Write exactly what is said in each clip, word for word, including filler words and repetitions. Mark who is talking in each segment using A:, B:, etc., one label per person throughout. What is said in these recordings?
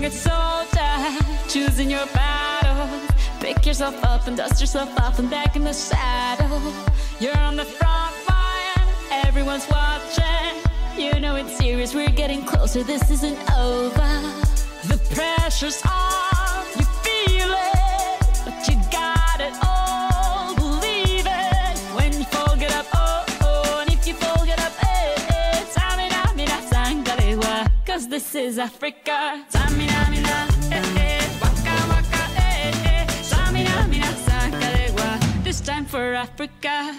A: young and soldier, choosing your battles. Pick yourself up and dust yourself off and back in the saddle. You're on the front line, everyone's watching. You know it's serious, we're getting closer, this isn't over. The pressure's on, you feel it, but you got it all, believe it. When you fall, get up, oh, oh, and if you fall, get up, eh, eh. Samina, mina, sangalewa, cause this is Africa. Samina, mina, eh, eh, waka, waka, eh, eh. Samina, mina, sangalewa, this time for Africa.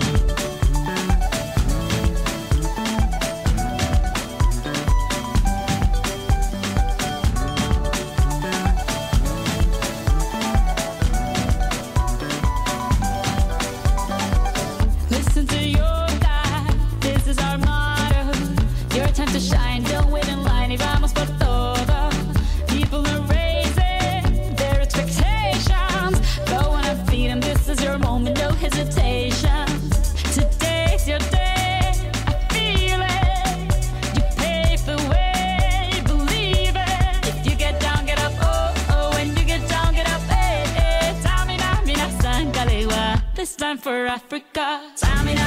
A: Time to shine, don't wait in line, y vamos por todo. People are raising their expectations. Go on and feed them, this is your moment, no hesitation. Today's your day, I feel it. You pave the way, believe it. If you get down, get up, oh, oh. When you get down, get up, eh, eh. Tamina, mina, sangalewa, this time for Africa. Tamina.